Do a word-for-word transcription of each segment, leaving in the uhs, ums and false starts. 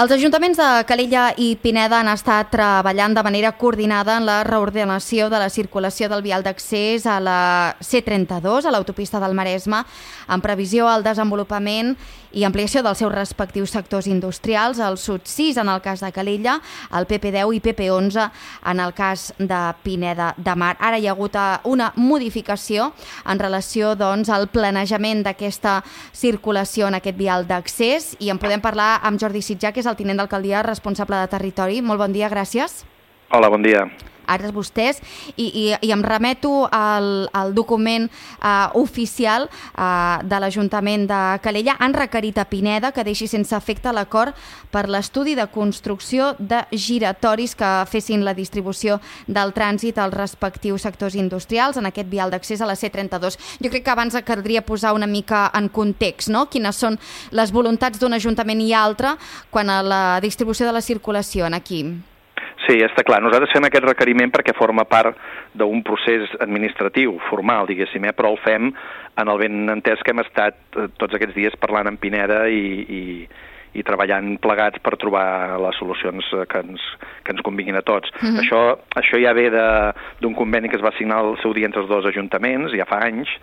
Els ajuntaments de Calella i Pineda han estat treballant de manera coordinada en la reordenació de la circulació del vial d'accés a la C trenta-dos, a l'autopista del Maresme, en previsió al desenvolupament i ampliació dels seus respectius sectors industrials, el Sud sis en el cas de Calella, el P P deu i P P onze en el cas de Pineda de Mar. Ara hi ha hagut una modificació en relació doncs, al planejament d'aquesta circulació en aquest vial d'accés i en podem parlar amb Jordi Sitjà, que és el tinent d'alcaldia responsable de territori. Molt bon dia, gràcies. Hola, bon dia. Ara vostès, i, i, i em remeto al, al document uh, oficial uh, de l'Ajuntament de Calella. Han requerit a Pineda que deixi sense efecte l'acord per l'estudi de construcció de giratoris que fessin la distribució del trànsit als respectius sectors industrials en aquest vial d'accés a la C trenta-dos. Jo crec que abans caldria posar una mica en context, no?, quines són les voluntats d'un ajuntament i altre quan a la distribució de la circulació en aquí. Sí, està clar. Nosaltres fem aquest requeriment perquè forma part d'un procés administratiu, formal, diguéssim, eh? Però el fem en el ben entès que hem estat eh, tots aquests dies parlant amb Pineda i, i, i treballant plegats per trobar les solucions que ens, que ens convinguin a tots. Uh-huh. Això, això ja ve d'un conveni que es va signar al seu dia entre els dos ajuntaments, ja fa anys,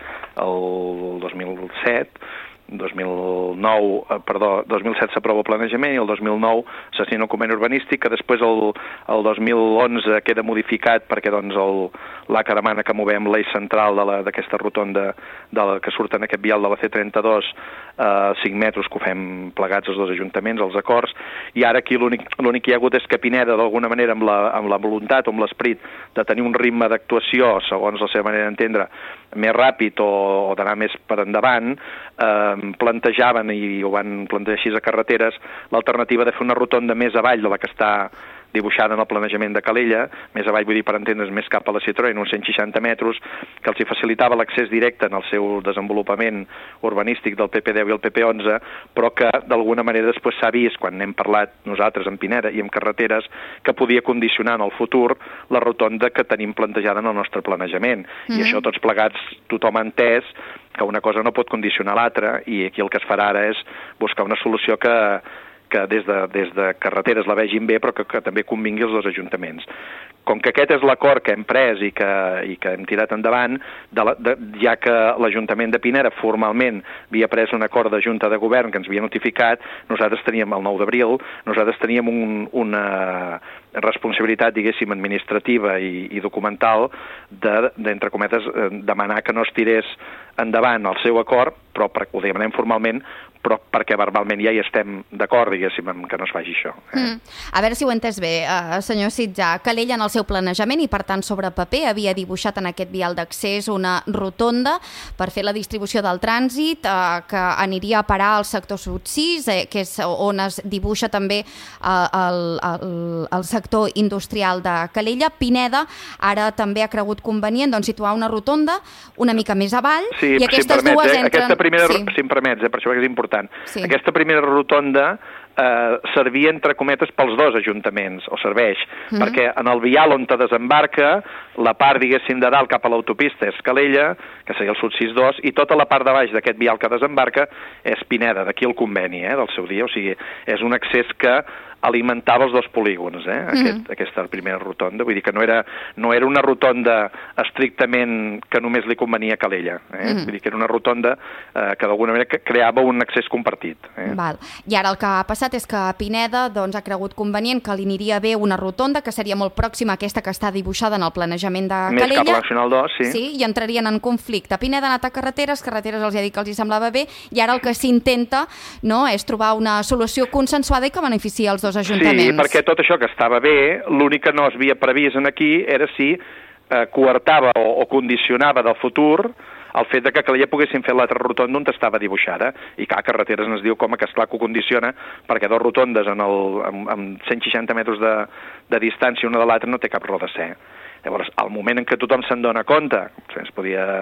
el dos mil set, dos mil nou, perdó, dos mil set s'aprova el planejament i el dos mil nou s'assigna un conveni urbanístic que després el, el dos mil onze queda modificat perquè doncs l'A C A demana que movem l'eix central d'aquesta rotonda de la, que surt en aquest vial de la C trenta-dos a cinc metres, que ho fem plegats els dos ajuntaments, els acords, i ara aquí l'únic que hi ha hagut és que Pineda d'alguna manera amb la, amb la voluntat o amb l'esperit de tenir un ritme d'actuació, segons la seva manera d'entendre, més ràpid o, o d'anar més per endavant, eh, plantejaven, i ho van plantejar així a carreteres, l'alternativa de fer una rotonda més avall de la que està dibuixada en el planejament de Calella, més avall vull dir per entendre's més cap a la Citroën, uns cent seixanta metres, que els hi facilitava l'accés directe en el seu desenvolupament urbanístic del P P deu i el P P onze, però que d'alguna manera després s'ha vist, quan n'hem parlat nosaltres amb Pineda i amb carreteres, que podia condicionar en el futur la rotonda que tenim plantejada en el nostre planejament. Mm-hmm. I això tots plegats tothom ha entès que una cosa no pot condicionar l'altra, i aquí el que es farà ara és buscar una solució que que des de, des de carreteres la vegin bé, però que, que també convingui els dos ajuntaments. Com que aquest és l'acord que hem pres i que, i que hem tirat endavant, de la, de, ja que l'Ajuntament de Pineda formalment havia pres un acord de Junta de Govern que ens havia notificat, nosaltres teníem el nou d'abril, nosaltres teníem un, una responsabilitat, diguéssim, administrativa i, i documental de, d'entre cometes, demanar que no es tirés endavant el seu acord, però per, ho demanem formalment, però perquè verbalment ja hi estem d'acord, diguéssim, que no es faci això. Eh? Mm. A veure si ho he entès bé, uh, senyor Sitjà. Calella en el seu planejament i, per tant, sobre paper havia dibuixat en aquest vial d'accés una rotonda per fer la distribució del trànsit uh, que aniria a parar al sector Sud sis, eh, que és on es dibuixa també uh, el, el, el sector industrial de Calella. Pineda ara també ha cregut convenient doncs, situar una rotonda una mica més avall, sí, i aquestes si em permets, dues eh? entren... Aquesta primera, sí. Si em permets, eh? Per això que és important. Sí. Aquesta primera rotonda eh, servia, entre cometes, pels dos ajuntaments, o serveix, mm. perquè en el vial on te desembarca, la part, diguéssim, de dalt cap a l'autopista és Calella, que seria el Sud sis dos, i tota la part de baix d'aquest vial que desembarca és Pineda, d'aquí el conveni, eh, del seu dia, o sigui, és un accés que alimentava els dos polígons, eh? Aquest, mm. aquesta primera rotonda, vull dir que no era, no era una rotonda estrictament que només li convenia a Calella, eh? Mm. Vull dir que era una rotonda eh, que d'alguna manera creava un accés compartit. Eh? Val. I ara el que ha passat és que Pineda doncs, ha cregut convenient que li aniria bé una rotonda que seria molt pròxima a aquesta que està dibuixada en el planejament de Més Calella. Més cap a la Nacional dos, sí. Sí, i entrarien en conflicte. Pineda ha anat a carreteres, carreteres els ha dit que els hi semblava bé, i ara el que s'intenta, no, és trobar una solució consensuada i que beneficia els dos ajuntaments. Sí, perquè tot això que estava bé, l'únic que no es havia previst en aquí era si eh, coartava o, o condicionava del futur el fet de que Calella poguessin fer l'altra rotonda on estava dibuixada. I clar, carreteres ens diu com que esclar que ho condiciona, perquè dos rotondes en el, amb, amb cent seixanta metres de, de distància una de l'altra no té cap raó de ser. Llavors, al moment en què tothom se'n dona compte, ens podia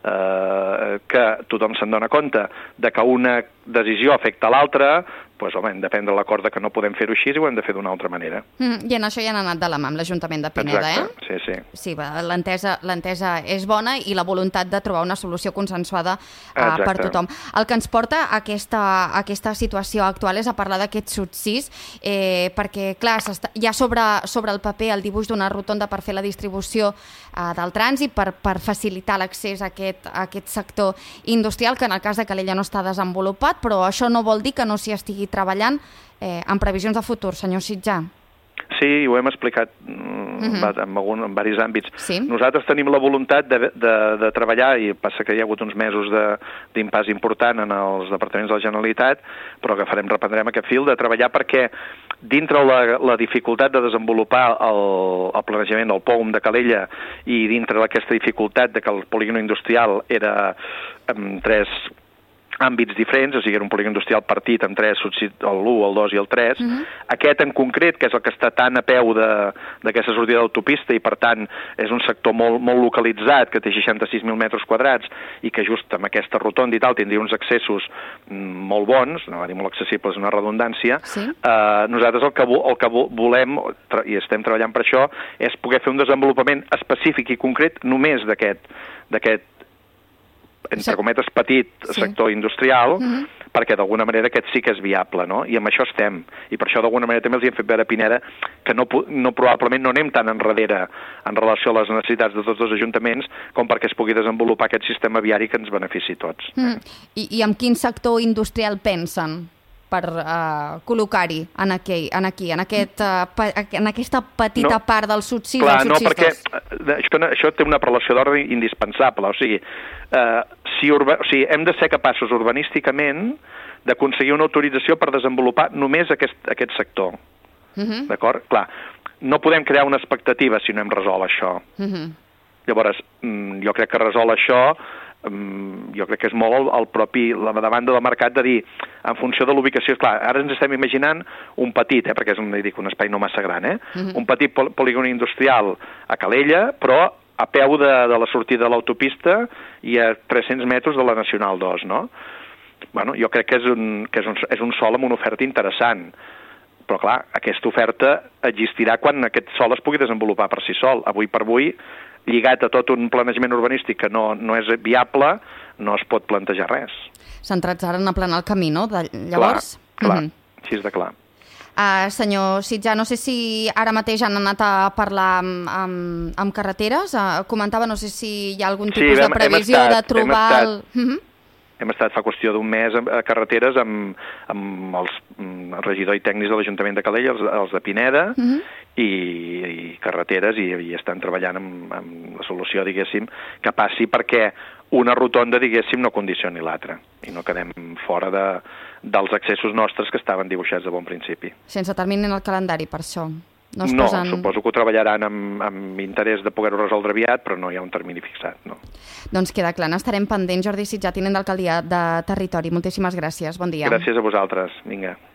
eh, que tothom se'n dona compte de que una decisió afecta l'altra, doncs, home, hem de prendre l'acord que no podem fer-ho així i ho hem de fer d'una altra manera. Mm, I en això ja han anat de la mà amb l'Ajuntament de Pineda, Exacte, eh? sí, sí. Sí, l'entesa és bona i la voluntat de trobar una solució consensuada uh, per tothom. El que ens porta a aquesta, a aquesta situació actual és a parlar d'aquest subsís, eh, perquè, clar, hi ha sobre, sobre el paper el dibuix d'una rotonda per fer la distribució uh, del trànsit, per, per facilitar l'accés a, aquest, a aquest sector industrial, que en el cas de Calella no està desenvolupat, però això no vol dir que no s'hi estigui treballant eh, en previsions de futur, senyor Sitjà. Sí, ho hem explicat mm, uh-huh. en, algun, en diversos àmbits. Sí. Nosaltres tenim la voluntat de, de, de treballar, i passa que hi ha hagut uns mesos d'impàs important en els departaments de la Generalitat, però que farem, reprendrem aquest fil, de treballar perquè dintre la, la dificultat de desenvolupar el, el planejament del P O U M de Calella i dintre d'aquesta dificultat de que el polígon industrial era amb tres àmbits diferents, o sigui, era un polígon industrial partit amb tres, l'u, el dos i el tres. Uh-huh. Aquest en concret, que és el que està tan a peu d'aquesta sortida d'autopista i, per tant, és un sector molt, molt localitzat, que té seixanta-sis mil metres quadrats i que just amb aquesta rotonda i tal tindria uns accessos molt bons, no va dir molt accessibles, una redundància. Sí. Eh, nosaltres el que, el que volem, i estem treballant per això, és poder fer un desenvolupament específic i concret només d'aquest d'aquest entre cometes, petit sí. sector industrial, uh-huh. perquè d'alguna manera aquest sí que és viable, no? I amb això estem. I per això d'alguna manera també els hi hem fet veure a Pineda que no, no, probablement no anem tan enrere en relació a les necessitats de tots els ajuntaments com perquè es pugui desenvolupar aquest sistema viari que ens benefici a tots. Uh-huh. I, I amb quin sector industrial pensen per uh, col·locar-hi en, aquell, en aquí, en, aquest, uh, pa, en aquesta petita no, part del subsís clar, del subsís no, perquè això, això té una relació d'ordre indispensable, o sigui, uh, si urba, o sigui, hem de ser capaços urbanísticament d'aconseguir una autorització per desenvolupar només aquest, aquest sector. Uh-huh. D'acord? Clar, no podem crear una expectativa si no hem resolt això. Uh-huh. Llavors, jo crec que resol això jo crec que és molt el propi, la demanda del mercat de dir, en funció de l'ubicació, clar, ara ens estem imaginant un petit, eh, perquè és un, dic, un espai no massa gran, eh, uh-huh. un petit pol polígon industrial a Calella, però a peu de, de la sortida de l'autopista i a tres-cents metres de la Nacional dos, no? Bueno, jo crec que és un, que és un, és un sòl amb una oferta interessant, però clar, aquesta oferta existirà quan aquest sòl es pugui desenvolupar per si sol. Avui per avui, lligat a tot un planejament urbanístic que no, no és viable, no es pot plantejar res. Centrats ara en aplanar el camí, no? De, llavors... Clar, clar, uh-huh. així és de clar. Uh, senyor Sitjà, no sé si ara mateix han anat a parlar amb, amb, amb carreteres. Uh, comentava, no sé si hi ha algun tipus sí, hem, de previsió estat, de trobar... Hem estat, el... uh-huh. hem estat fa qüestió d'un mes a carreteres amb, amb els el regidor i tècnics de l'Ajuntament de Calella, els, els de Pineda, uh-huh. i, i carreteres, i, i estan treballant amb, amb la solució, diguéssim, que passi perquè una rotonda, diguéssim, no condicioni l'altra, i no quedem fora de, dels accessos nostres que estaven dibuixats de bon principi. Sense termini en el calendari, per això? No, no posen... suposo que ho treballaran amb, amb interès de poder-ho resoldre aviat, però no hi ha un termini fixat, no. Doncs queda clar, n'estarem pendents. Jordi Sitjà, tinent d'alcaldia de Territori, moltíssimes gràcies, bon dia. Gràcies a vosaltres, vinga.